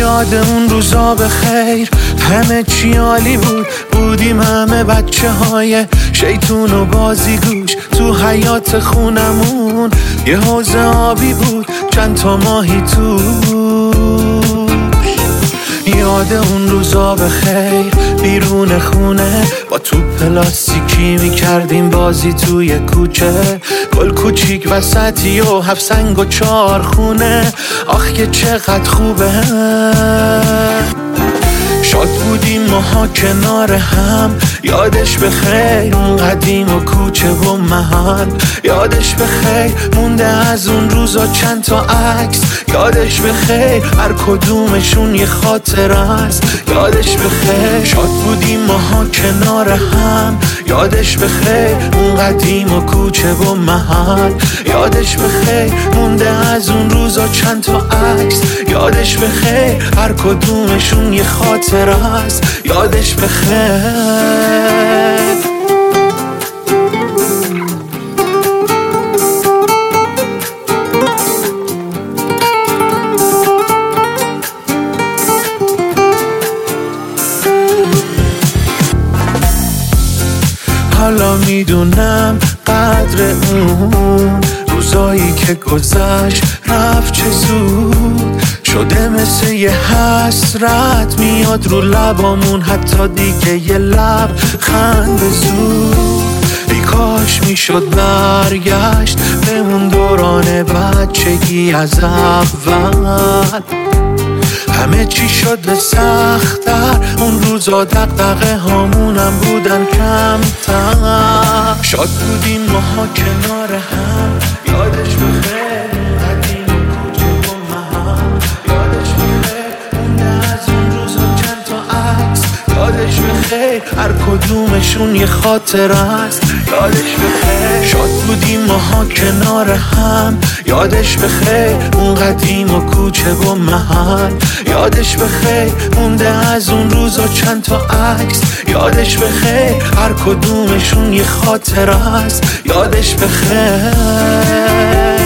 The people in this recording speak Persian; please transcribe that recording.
یاد اون روزا به خیر، همه چی عالی بود، بودیم همه بچه های شیطون و بازیگوش. تو حیات خونمون یه حوض آبی بود، چند تا ماهی توش. یاد اون روزا به خیر، بیرون خونه با توپ پلاستیکی میکردیم بازی توی کوچه، گل کوچیک وسطی و 7 سنگ و 4 خونه. آخ که چقدر خوبه، شاد بودیم ماها کنار هم. یادش بخیر اون قدیم و کوچه و محل، یادش بخیر مونده از اون روزا چند تا عکس. یادش بخیر هر کدومشون یه خاطر است. یادش بخیر شاد بودیم ماها کنار هم. یادش بخیر اون قدیم و کوچه و محل، یادش بخیر مونده از اون روزا چند تا عکس. یادش بخیر هر کدومشون یه خاطر است. یادش بخیر. حالا میدونم قدر اون روزایی که گذشت رفت چه زود شده، مثل یه حسرت میاد رو لبامون، حتی دیگه یه لب خنده زود. ای کاش میشد برگشت به اون دوران بچگی از اول، همه چی شد سخت‌تر، اون روزا دغدغه هامونم بودن کمتر. شاد بودیم ماها کنار هم. یادش بخیر قدیم کوچه و محل، یادش بخیر مونده از اون روزا چند تا عکس. یادش بخیر هر کدومشون یه خاطر است. یادش بخیر شاد بودیم ماها کنار هم. یادش بخیر اون قدیم و کوچه و محل، یادش بخیر مونده از اون روزا چند تا عکس. یادش بخیر هر کدومشون یه خاطر است. یادش بخیر.